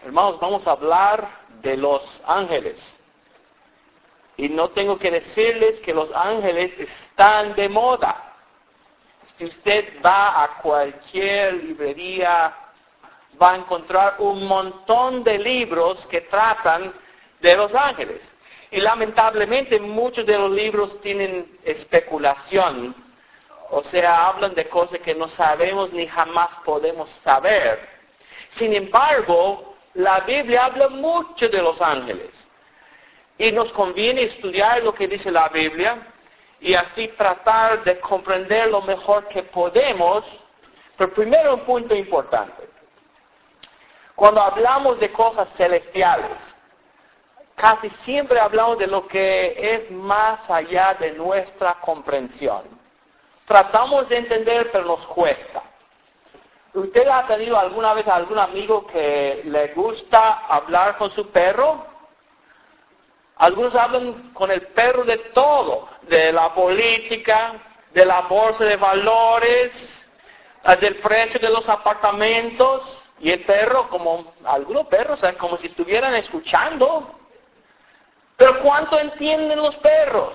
Hermanos, vamos a hablar de los ángeles. Y no tengo que decirles que los ángeles están de moda. Si usted va a cualquier librería, va a encontrar un montón de libros que tratan de los ángeles. Y lamentablemente muchos de los libros tienen especulación. O sea, hablan de cosas que no sabemos ni jamás podemos saber. Sin embargo, la Biblia habla mucho de los ángeles. Y nos conviene estudiar lo que dice la Biblia y así tratar de comprender lo mejor que podemos. Pero primero un punto importante. Cuando hablamos de cosas celestiales, casi siempre hablamos de lo que es más allá de nuestra comprensión. Tratamos de entender, pero nos cuesta. ¿Usted ha tenido alguna vez algún amigo que le gusta hablar con su perro? Algunos hablan con el perro de todo, de la política, de la bolsa de valores, del precio de los apartamentos, y el perro, como algunos perros, como si estuvieran escuchando. Pero ¿cuánto entienden los perros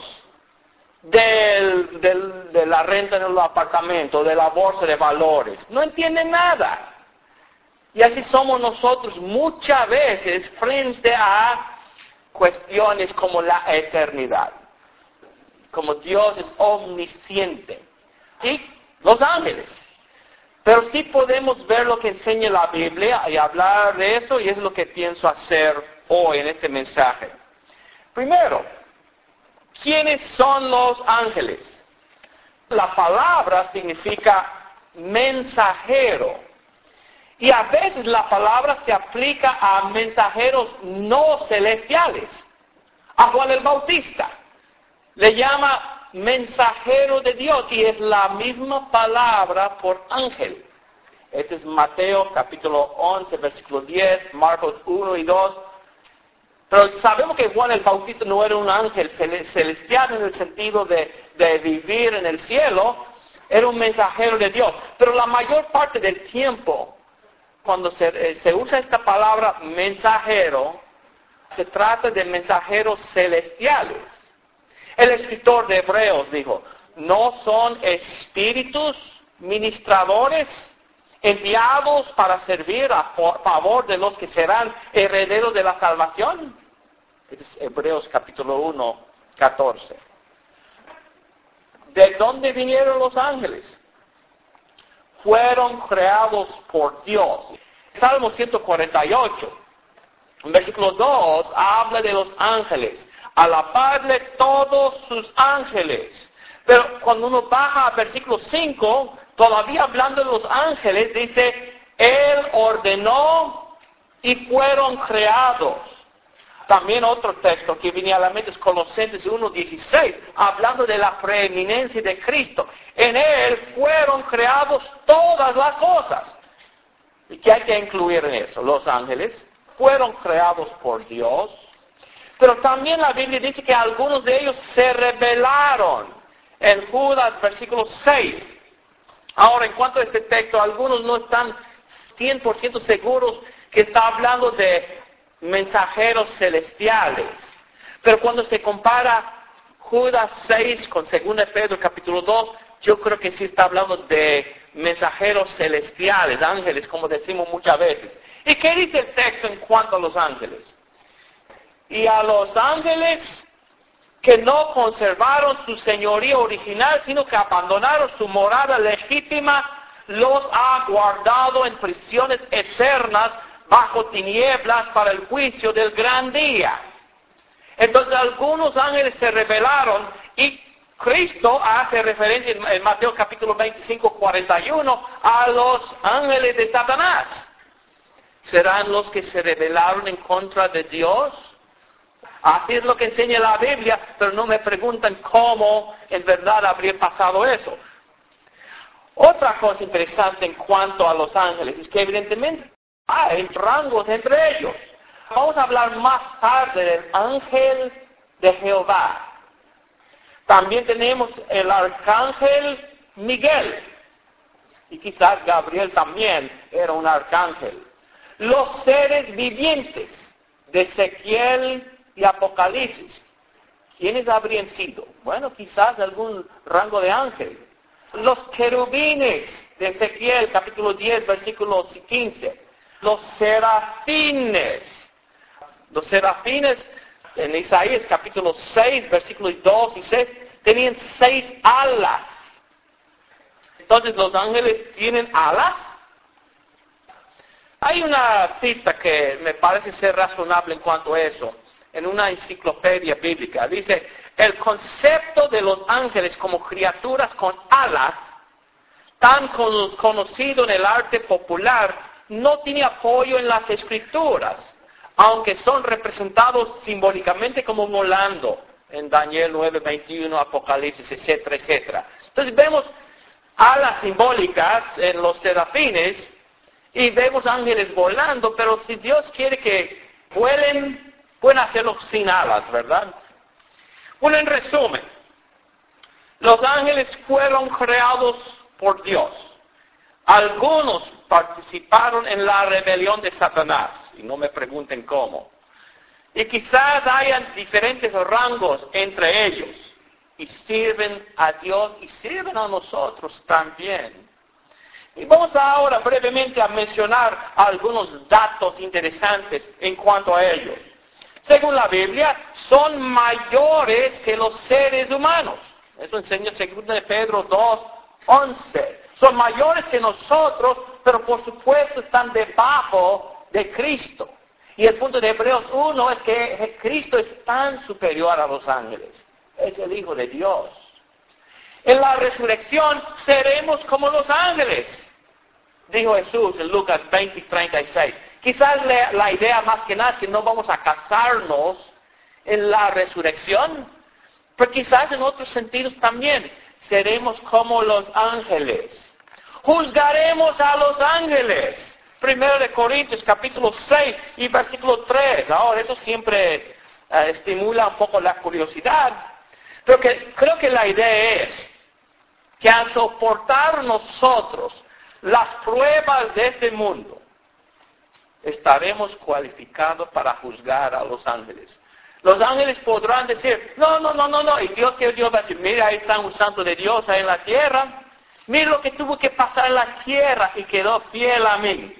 de la renta de los apartamentos, de la bolsa de valores? No entienden nada. Y así somos nosotros muchas veces frente a cuestiones como la eternidad. Como Dios es omnisciente. Y los ángeles. Pero sí podemos ver lo que enseña la Biblia y hablar de eso, y es lo que pienso hacer hoy en este mensaje. Primero, ¿quiénes son los ángeles? La palabra significa mensajero. Y a veces la palabra se aplica a mensajeros no celestiales. A Juan el Bautista le llama mensajero de Dios y es la misma palabra por ángel. Este es Mateo capítulo 11, versículo 10, Marcos 1 y 2. Pero sabemos que Juan el Bautista no era un ángel celestial en el sentido de vivir en el cielo, era un mensajero de Dios. Pero la mayor parte del tiempo, cuando se usa esta palabra mensajero, se trata de mensajeros celestiales. El escritor de Hebreos dijo, ¿no son espíritus ministradores enviados para servir a favor de los que serán herederos de la salvación? Es Hebreos capítulo 1, 14. ¿De dónde vinieron los ángeles? Fueron creados por Dios. Salmo 148, en versículo 2, habla de los ángeles. Alabarle todos sus ángeles. Pero cuando uno baja al versículo 5, todavía hablando de los ángeles, dice, Él ordenó y fueron creados. También otro texto que viene a la mente es Colosenses 1:16, hablando de la preeminencia de Cristo. En Él fueron creados todas las cosas. ¿Y qué hay que incluir en eso? Los ángeles fueron creados por Dios, pero también la Biblia dice que algunos de ellos se rebelaron. En Judas, versículo 6. Ahora, en cuanto a este texto, algunos no están 100% seguros que está hablando de mensajeros celestiales. Pero cuando se compara Judas 6 con 2 Pedro capítulo 2, yo creo que sí está hablando de mensajeros celestiales, ángeles, como decimos muchas veces. ¿Y qué dice el texto en cuanto a los ángeles? Y a los ángeles que no conservaron su señoría original, sino que abandonaron su morada legítima, los ha guardado en prisiones eternas bajo tinieblas para el juicio del gran día. Entonces algunos ángeles se rebelaron y Cristo hace referencia en Mateo capítulo 25, 41 a los ángeles de Satanás. ¿Serán los que se rebelaron en contra de Dios? Así es lo que enseña la Biblia, pero no me preguntan cómo en verdad habría pasado eso. Otra cosa interesante en cuanto a los ángeles es que evidentemente hay rangos entre ellos. Vamos a hablar más tarde del ángel de Jehová. También tenemos el arcángel Miguel. Y quizás Gabriel también era un arcángel. Los seres vivientes de Ezequiel y Apocalipsis, ¿quiénes habrían sido? Bueno, quizás algún rango de ángel. Los querubines de Ezequiel, capítulo 10, versículo 15. Los serafines. Los serafines en Isaías, capítulo 6, versículos 2 y 6, tenían 6 alas. Entonces, ¿los ángeles tienen alas? Hay una cita que me parece ser razonable en cuanto a eso, en una enciclopedia bíblica. Dice, el concepto de los ángeles como criaturas con alas, tan conocido en el arte popular, no tiene apoyo en las escrituras, aunque son representados simbólicamente como volando en Daniel 9:21, Apocalipsis, etcétera, etcétera. Entonces vemos alas simbólicas en los serafines y vemos ángeles volando, pero si Dios quiere que vuelen, pueden hacerlo sin alas, ¿verdad? Bueno, en resumen, los ángeles fueron creados por Dios. Algunos participaron en la rebelión de Satanás, y no me pregunten cómo. Y quizás hayan diferentes rangos entre ellos, y sirven a Dios y sirven a nosotros también. Y vamos ahora brevemente a mencionar algunos datos interesantes en cuanto a ellos. Según la Biblia, son mayores que los seres humanos. Eso enseña 2 Pedro 2:11. Son mayores que nosotros, pero por supuesto están debajo de Cristo. Y el punto de Hebreos 1 es que Cristo es tan superior a los ángeles. Es el Hijo de Dios. En la resurrección seremos como los ángeles, dijo Jesús en Lucas 20:36. Quizás la idea más que nada es que no vamos a casarnos en la resurrección, pero quizás en otros sentidos también seremos como los ángeles. Juzgaremos a los ángeles. 1 Corintios capítulo 6 y versículo 3. Ahora, eso siempre estimula un poco la curiosidad. Pero creo que la idea es que al soportar nosotros las pruebas de este mundo, estaremos cualificados para juzgar a los ángeles. Los ángeles podrán decir, no, y Dios va a decir, mira, ahí está un santo de Dios ahí en la tierra, mira lo que tuvo que pasar en la tierra y quedó fiel a mí.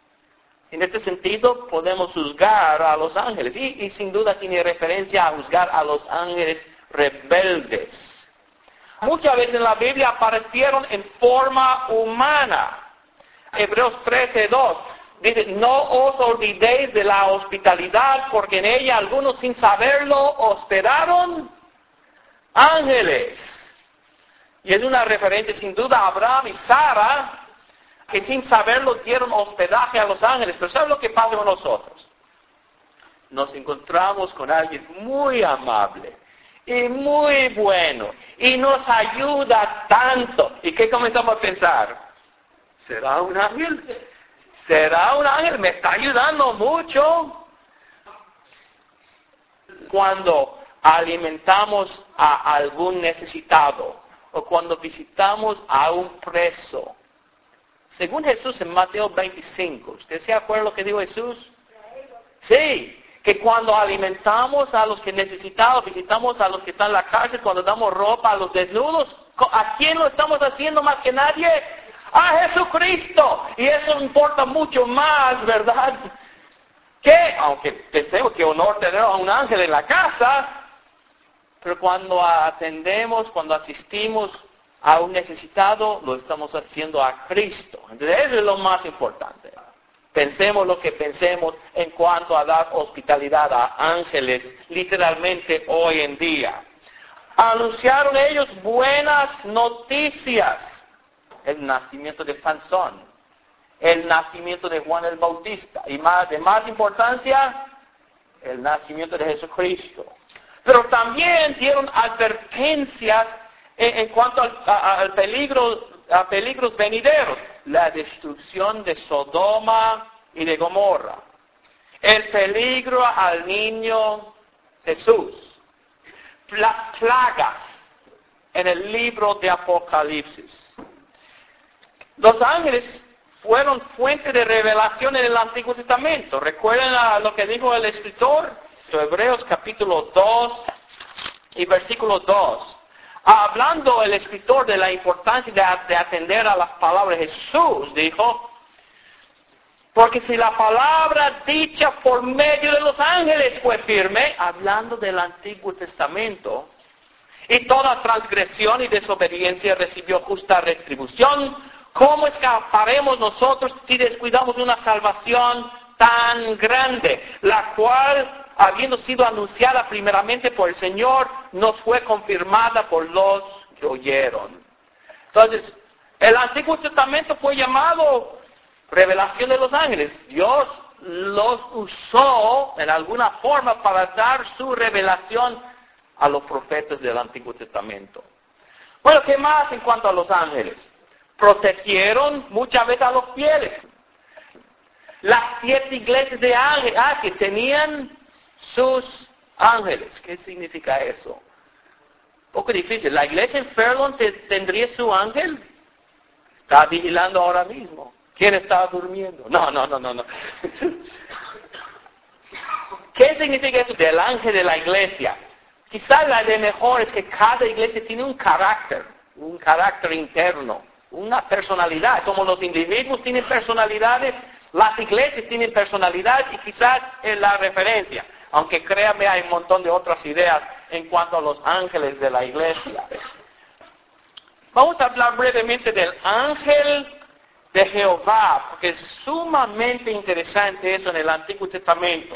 En este sentido, podemos juzgar a los ángeles, y sin duda tiene referencia a juzgar a los ángeles rebeldes. Muchas veces en la Biblia aparecieron en forma humana. Hebreos 13:2 dice, no os olvidéis de la hospitalidad, porque en ella algunos sin saberlo hospedaron ángeles. Y es una referencia sin duda a Abraham y Sara, que sin saberlo dieron hospedaje a los ángeles. Pero ¿saben lo que pasa con nosotros? Nos encontramos con alguien muy amable y muy bueno, y nos ayuda tanto. ¿Y qué comenzamos a pensar? ¿Será un ángel? ¿Será un ángel? ¿Me está ayudando mucho? Cuando alimentamos a algún necesitado, o cuando visitamos a un preso, según Jesús en Mateo 25, ¿usted se acuerda lo que dijo Jesús? Sí. Que cuando alimentamos a los que necesitamos, visitamos a los que están en la cárcel, cuando damos ropa a los desnudos, ¿a quién lo estamos haciendo más que nadie? ¡A Jesucristo! Y eso importa mucho más, ¿verdad? Que, aunque pensemos que honor tener a un ángel en la casa, pero cuando atendemos, cuando asistimos a un necesitado, lo estamos haciendo a Cristo. Entonces eso es lo más importante. Pensemos lo que pensemos en cuanto a dar hospitalidad a ángeles, literalmente hoy en día. Anunciaron ellos buenas noticias. El nacimiento de Sansón, el nacimiento de Juan el Bautista, y de más importancia, el nacimiento de Jesucristo. Pero también dieron advertencias en cuanto a peligros venideros. La destrucción de Sodoma y de Gomorra. El peligro al niño Jesús. Las plagas en el libro de Apocalipsis. Los ángeles fueron fuente de revelación en el Antiguo Testamento. ¿Recuerden lo que dijo el escritor? Hebreos capítulo 2 y versículo 2. Hablando el escritor de la importancia de atender a las palabras de Jesús, dijo, porque si la palabra dicha por medio de los ángeles fue firme, hablando del Antiguo Testamento, y toda transgresión y desobediencia recibió justa retribución, ¿cómo escaparemos nosotros si descuidamos de una salvación tan grande, la cual, habiendo sido anunciada primeramente por el Señor, nos fue confirmada por los que oyeron? Entonces, el Antiguo Testamento fue llamado revelación de los ángeles. Dios los usó en alguna forma para dar su revelación a los profetas del Antiguo Testamento. Bueno, ¿qué más en cuanto a los ángeles? Protegieron muchas veces a los fieles. Las 7 iglesias de ángeles, que tenían sus ángeles. ¿Qué significa eso? Un poco difícil. ¿La iglesia en Fairlawn tendría su ángel? Está vigilando ahora mismo. ¿Quién está durmiendo? No. ¿Qué significa eso del ángel de la iglesia? Quizás la de mejor es que cada iglesia tiene un carácter interno, una personalidad. Como los individuos tienen personalidades, las iglesias tienen personalidad y quizás es la referencia. Aunque créame, hay un montón de otras ideas en cuanto a los ángeles de la iglesia. Vamos a hablar brevemente del ángel de Jehová, porque es sumamente interesante eso en el Antiguo Testamento.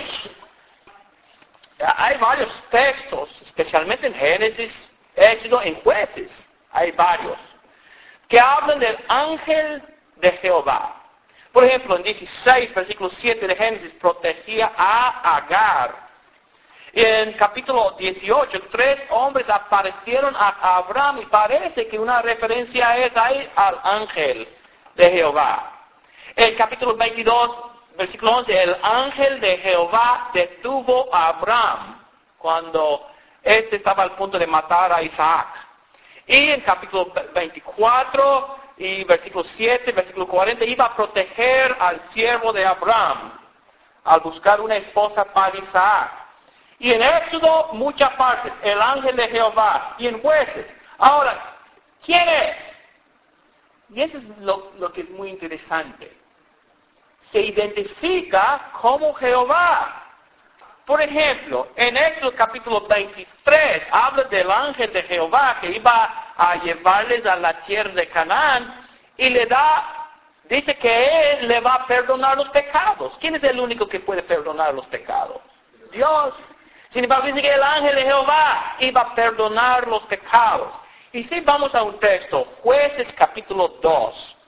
Hay varios textos, especialmente en Génesis, Éxodo, en Jueces, hay varios, que hablan del ángel de Jehová. Por ejemplo, en 16, versículo 7 de Génesis, protegía a Agar. Y en capítulo 18, 3 hombres aparecieron a Abraham y parece que una referencia es ahí al ángel de Jehová. En capítulo 22, versículo 11, el ángel de Jehová detuvo a Abraham cuando éste estaba al punto de matar a Isaac. Y en capítulo 24 y versículo 7, versículo 40, iba a proteger al siervo de Abraham al buscar una esposa para Isaac. Y en Éxodo, muchas partes, el ángel de Jehová. Y en Jueces. Ahora, ¿quién es? Y eso es lo que es muy interesante. Se identifica como Jehová. Por ejemplo, en Éxodo capítulo 23, habla del ángel de Jehová que iba a llevarles a la tierra de Canaán y dice que Él le va a perdonar los pecados. ¿Quién es el único que puede perdonar los pecados? Dios. Sin embargo, dice que el ángel de Jehová iba a perdonar los pecados. Y si vamos a un texto, Jueces capítulo 2.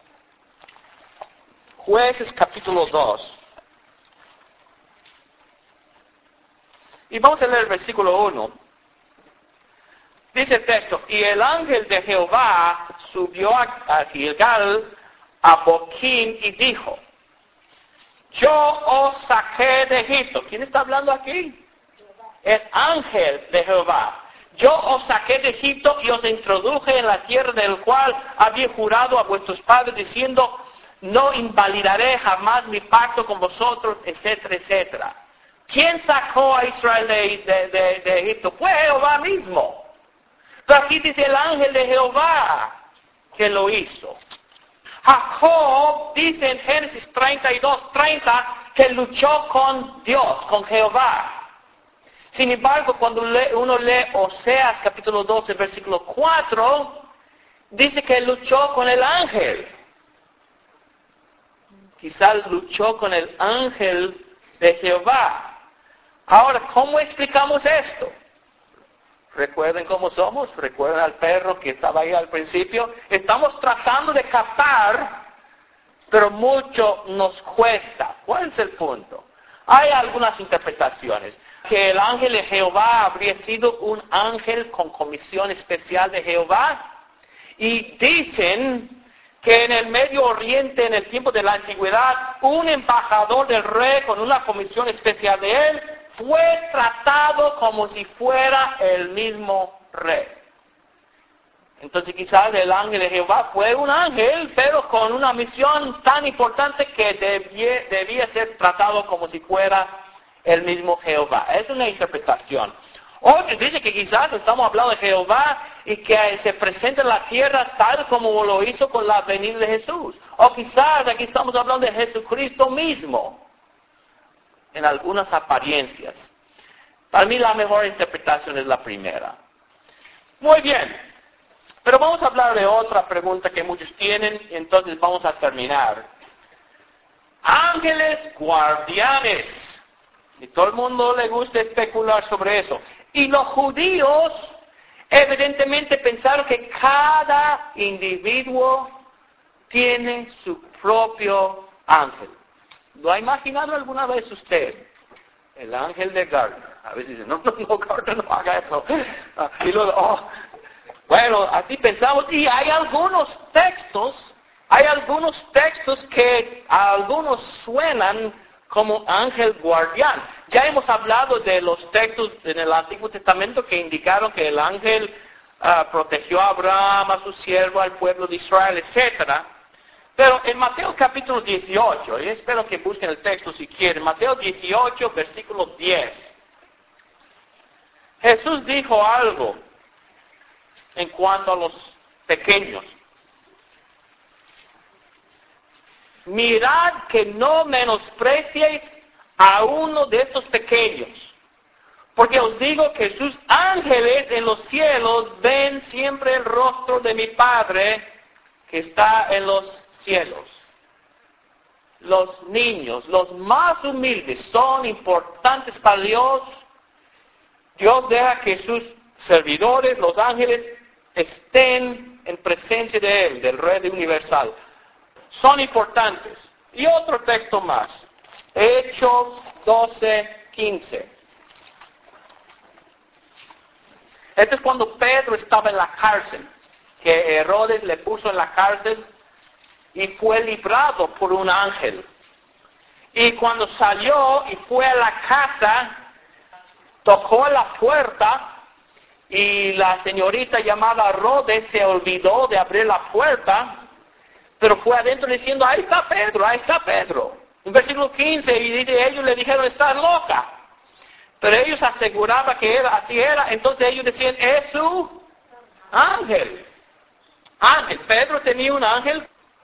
Jueces capítulo 2. Y vamos a leer el versículo 1. Dice el texto, y el ángel de Jehová subió a Gilgal, a Boquim, y dijo, yo os saqué de Egipto. ¿Quién está hablando aquí? El ángel de Jehová. Yo os saqué de Egipto y os introduje en la tierra del cual había jurado a vuestros padres, diciendo, no invalidaré jamás mi pacto con vosotros, etcétera, etcétera. ¿Quién sacó a Israel de Egipto? Fue Jehová mismo. Pero aquí dice el ángel de Jehová que lo hizo. Jacob dice en Génesis 32:30 que luchó con Dios, con Jehová. Sin embargo, cuando uno lee Oseas capítulo 12, versículo 4, dice que luchó con el ángel. Quizás luchó con el ángel de Jehová. Ahora, ¿cómo explicamos esto? ¿Recuerden cómo somos? ¿Recuerdan al perro que estaba ahí al principio? Estamos tratando de captar, pero mucho nos cuesta. ¿Cuál es el punto? Hay algunas interpretaciones. Que el ángel de Jehová habría sido un ángel con comisión especial de Jehová. Y dicen que en el Medio Oriente, en el tiempo de la antigüedad, un embajador del rey con una comisión especial de él fue tratado como si fuera el mismo rey. Entonces quizás el ángel de Jehová fue un ángel, pero con una misión tan importante que debía ser tratado como si fuera el mismo Jehová. Es una interpretación. Otros dicen que quizás estamos hablando de Jehová y que se presenta en la tierra tal como lo hizo con la venida de Jesús. O quizás aquí estamos hablando de Jesucristo mismo, en algunas apariencias. Para mí la mejor interpretación es la primera. Muy bien, pero vamos a hablar de otra pregunta que muchos tienen, y entonces vamos a terminar. Ángeles guardianes. Y todo el mundo le gusta especular sobre eso. Y los judíos evidentemente pensaron que cada individuo tiene su propio ángel. ¿Lo ha imaginado alguna vez usted? El ángel de Gardner. A veces dicen, no, Gardner no haga eso. Y luego, bueno, así pensamos. Y hay algunos textos que a algunos suenan como ángel guardián. Ya hemos hablado de los textos en el Antiguo Testamento que indicaron que el ángel protegió a Abraham, a su siervo, al pueblo de Israel, etc. Pero en Mateo capítulo 18, y espero que busquen el texto si quieren, Mateo 18, versículo 10. Jesús dijo algo en cuanto a los pequeños. Mirad que no menospreciéis a uno de estos pequeños, porque os digo que sus ángeles en los cielos ven siempre el rostro de mi Padre que está en los cielos. Los niños, los más humildes, son importantes para Dios. Dios deja que sus servidores, los ángeles, estén en presencia de Él, del Rey universal. Son importantes. Y otro texto más. Hechos 12:15. Este es cuando Pedro estaba en la cárcel, que Herodes le puso en la cárcel y fue librado por un ángel. Y cuando salió y fue a la casa, tocó la puerta y la señorita llamada Rhodes se olvidó de abrir la puerta, pero fue adentro diciendo, ahí está Pedro. En versículo 15, y dice, ellos le dijeron, estás loca. Pero ellos aseguraban que así era, entonces ellos decían, es su ángel. Pedro tenía un ángel.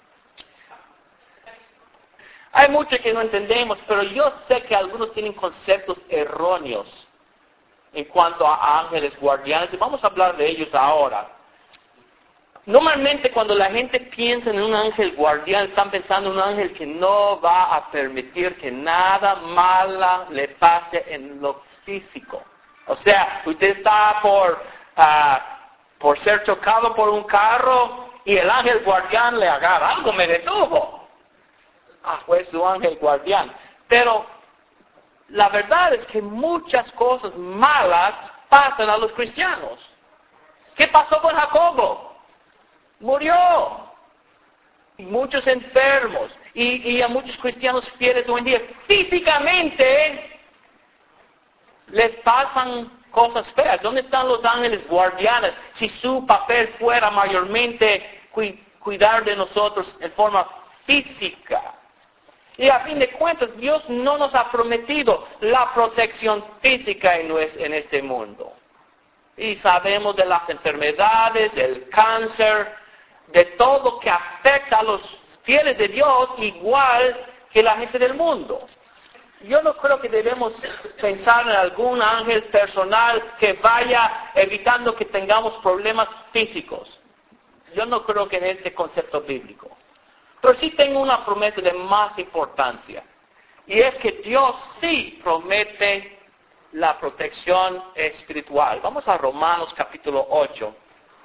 Hay mucho que no entendemos, pero yo sé que algunos tienen conceptos erróneos en cuanto a ángeles guardianes, y vamos a hablar de ellos ahora. Normalmente cuando la gente piensa en un ángel guardián, están pensando en un ángel que no va a permitir que nada malo le pase en lo físico. O sea, usted está por ser chocado por un carro y el ángel guardián le agarra. Algo me detuvo. Fue su ángel guardián. Pero la verdad es que muchas cosas malas pasan a los cristianos. ¿Qué pasó con Jacobo? Murió. Y muchos enfermos. Y a muchos cristianos fieles hoy en día, físicamente, les pasan cosas feas. ¿Dónde están los ángeles guardianes? Si su papel fuera mayormente cuidar de nosotros en forma física. Y a fin de cuentas, Dios no nos ha prometido la protección física en este mundo. Y sabemos de las enfermedades, del cáncer, de todo que afecta a los fieles de Dios igual que la gente del mundo. Yo no creo que debemos pensar en algún ángel personal que vaya evitando que tengamos problemas físicos. Yo no creo que en este concepto bíblico. Pero sí tengo una promesa de más importancia. Y es que Dios sí promete la protección espiritual. Vamos a Romanos capítulo 8.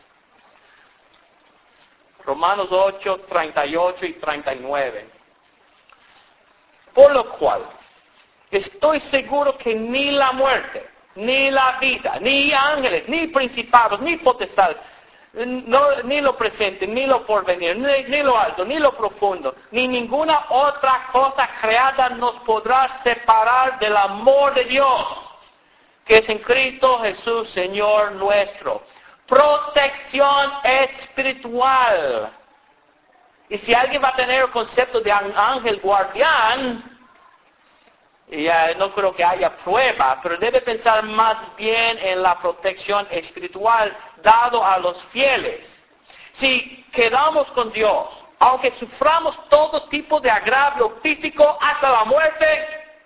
Romanos 8, 38 y 39. Por lo cual, estoy seguro que ni la muerte, ni la vida, ni ángeles, ni principados, ni potestades, ni lo presente, ni lo porvenir, ni lo alto, ni lo profundo, ni ninguna otra cosa creada nos podrá separar del amor de Dios, que es en Cristo Jesús, Señor nuestro. protección espiritual. Y si alguien va a tener el concepto de ángel guardián, ya no creo que haya prueba, pero debe pensar más bien en la protección espiritual dado a los fieles. Si quedamos con Dios, aunque suframos todo tipo de agravio físico hasta la muerte,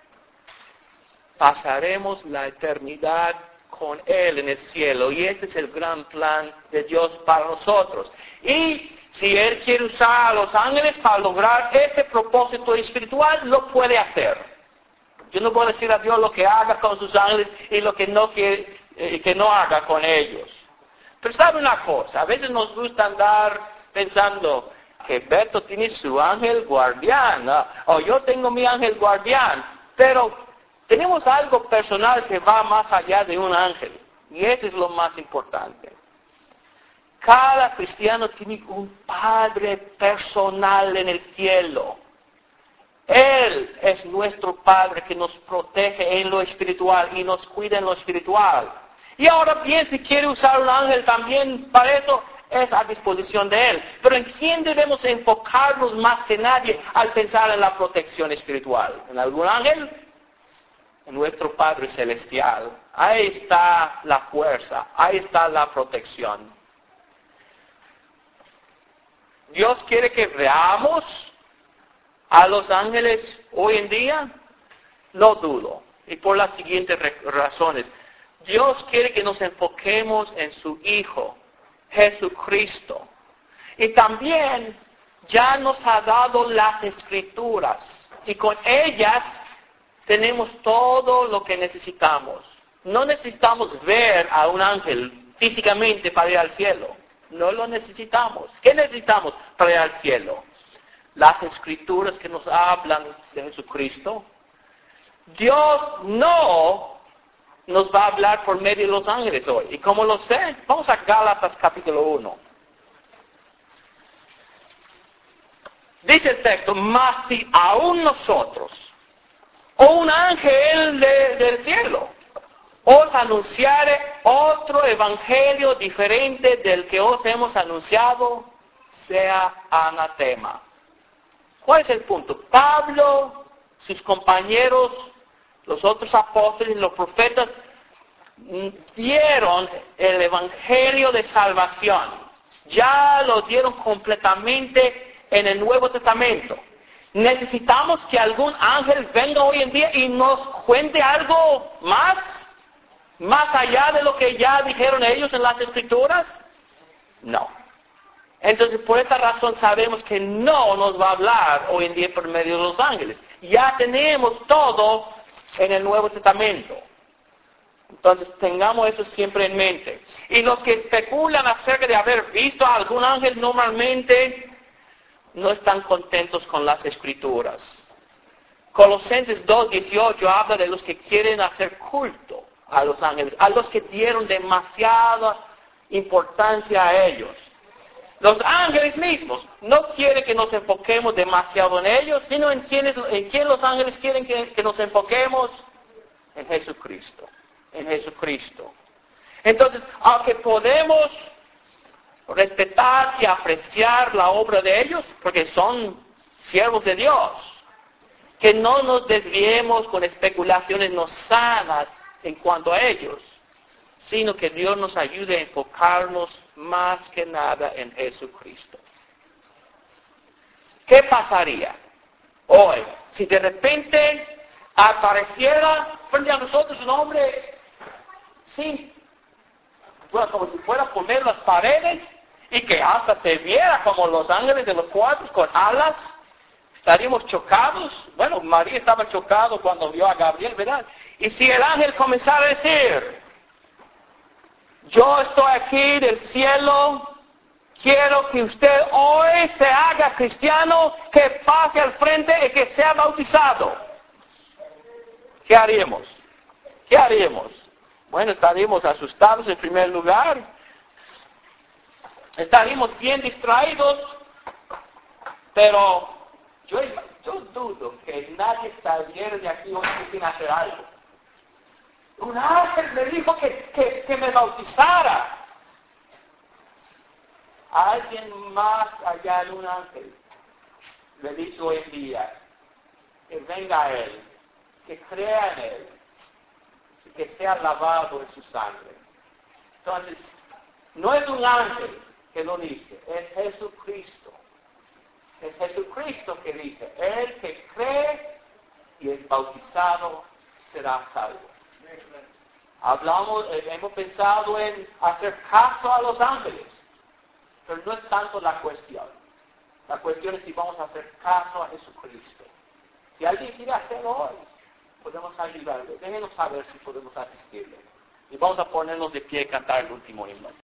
pasaremos la eternidad con Él en el cielo. Y este es el gran plan de Dios para nosotros. Y si Él quiere usar a los ángeles para lograr este propósito espiritual, lo puede hacer. Yo no puedo decir a Dios lo que haga con sus ángeles y lo que no quiere, que no haga con ellos. Pero sabe una cosa, a veces nos gusta andar pensando que Beto tiene su ángel guardián, ¿no? O yo tengo mi ángel guardián, pero tenemos algo personal que va más allá de un ángel, y eso es lo más importante. Cada cristiano tiene un Padre personal en el cielo. Él es nuestro Padre que nos protege en lo espiritual y nos cuida en lo espiritual. Y ahora bien, si quiere usar un ángel también para eso, es a disposición de Él. Pero ¿en quién debemos enfocarnos más que nadie al pensar en la protección espiritual? ¿En algún ángel? En nuestro Padre Celestial. Ahí está la fuerza, ahí está la protección. Dios quiere que veamos a los ángeles hoy en día, no dudo, y por las siguientes razones. Dios quiere que nos enfoquemos en su Hijo, Jesucristo. Y también ya nos ha dado las Escrituras, y con ellas tenemos todo lo que necesitamos. No necesitamos ver a un ángel físicamente para ir al cielo. No lo necesitamos. ¿Qué necesitamos para ir al cielo? Las Escrituras que nos hablan de Jesucristo. Dios no nos va a hablar por medio de los ángeles hoy. ¿Y cómo lo sé? Vamos a Gálatas capítulo 1. Dice el texto, mas si aún nosotros, o un ángel del cielo, os anunciare otro evangelio diferente del que os hemos anunciado, sea anatema. ¿Cuál es el punto? Pablo, sus compañeros, los otros apóstoles, los profetas, dieron el evangelio de salvación. Ya lo dieron completamente en el Nuevo Testamento. ¿Necesitamos que algún ángel venga hoy en día y nos cuente algo más? ¿Más allá de lo que ya dijeron ellos en las Escrituras? No. Entonces, por esta razón sabemos que no nos va a hablar hoy en día por medio de los ángeles. Ya tenemos todo en el Nuevo Testamento. Entonces, tengamos eso siempre en mente. Y los que especulan acerca de haber visto a algún ángel normalmente no están contentos con las Escrituras. Colosenses 2:18 habla de los que quieren hacer culto a los ángeles, a los que dieron demasiada importancia a ellos. Los ángeles mismos no quieren que nos enfoquemos demasiado en ellos, sino en quién los ángeles quieren que nos enfoquemos, en Jesucristo. En Jesucristo. Entonces, aunque podemos respetar y apreciar la obra de ellos, porque son siervos de Dios, que no nos desviemos con especulaciones no sanas en cuanto a ellos, sino que Dios nos ayude a enfocarnos más que nada en Jesucristo. ¿Qué pasaría hoy si de repente apareciera frente a nosotros un hombre, sí, bueno, como si fuera a poner las paredes y que hasta se viera como los ángeles de los cuartos con alas? Estaríamos chocados. Bueno, María estaba chocado cuando vio a Gabriel, ¿verdad? Y si el ángel comenzara a decir, yo estoy aquí del cielo, quiero que usted hoy se haga cristiano, que pase al frente y que sea bautizado. ¿Qué haríamos? ¿Qué haríamos? Bueno, estaríamos asustados en primer lugar. Estaríamos bien distraídos. Pero yo dudo que nadie saliera de aquí hoy sin hacer algo. Un ángel me dijo que me bautizara. a alguien más allá de un ángel le dice hoy en día que venga a Él, que crea en Él, que sea lavado en su sangre. Entonces, no es un ángel que lo dice, es Jesucristo. Es Jesucristo que dice, el que cree y es bautizado será salvo. Hemos pensado en hacer caso a los ángeles, pero no es tanto la cuestión. La cuestión es si vamos a hacer caso a Jesucristo. Si alguien quiere hacerlo hoy, podemos ayudarle. Déjenos saber si podemos asistirle. Y vamos a ponernos de pie y cantar el último himno.